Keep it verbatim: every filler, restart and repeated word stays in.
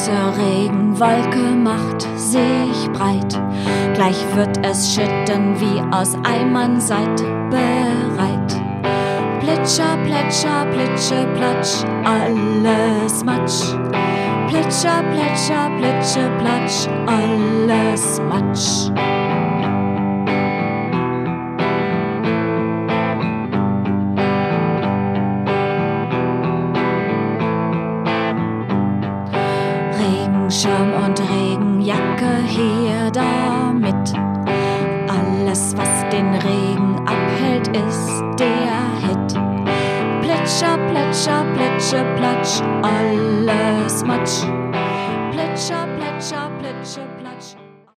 große Regenwolke macht sich breit. Gleich wird es schütten, wie aus Eimern seid bereit. Plitscher, plätscher, plitsche, platsch, alles Matsch. Plitscher, plätscher, plitsche, platsch, alles Matsch. Regenschirm und Regenjacke her damit. Alles, was den Regen abhält, ist der Hit. Plitscher, plätscher, plitsche, platsch, alles Matsch.